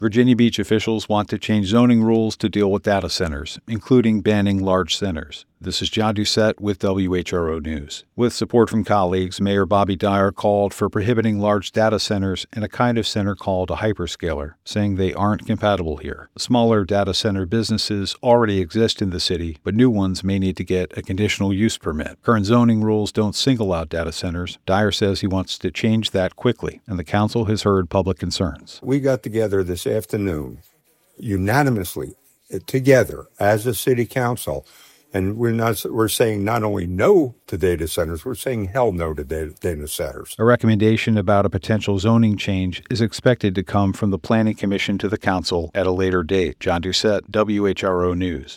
Virginia Beach officials want to change zoning rules to deal with data centers, including banning large centers. This is John Doucette with WHRO News. With support from colleagues, Mayor Bobby Dyer called for prohibiting large data centers and a kind of center called a hyperscaler, saying they aren't compatible here. Smaller data center businesses already exist in the city, but new ones may need to get a conditional use permit. Current zoning rules don't single out data centers. Dyer says he wants to change that quickly, and the council has heard public concerns. We got together this afternoon, unanimously, together as a city council, and we're saying not only no to data centers, we're saying hell no to data centers. A recommendation about a potential zoning change is expected to come from the Planning Commission to the council at a later date. John Doucette, WHRO News.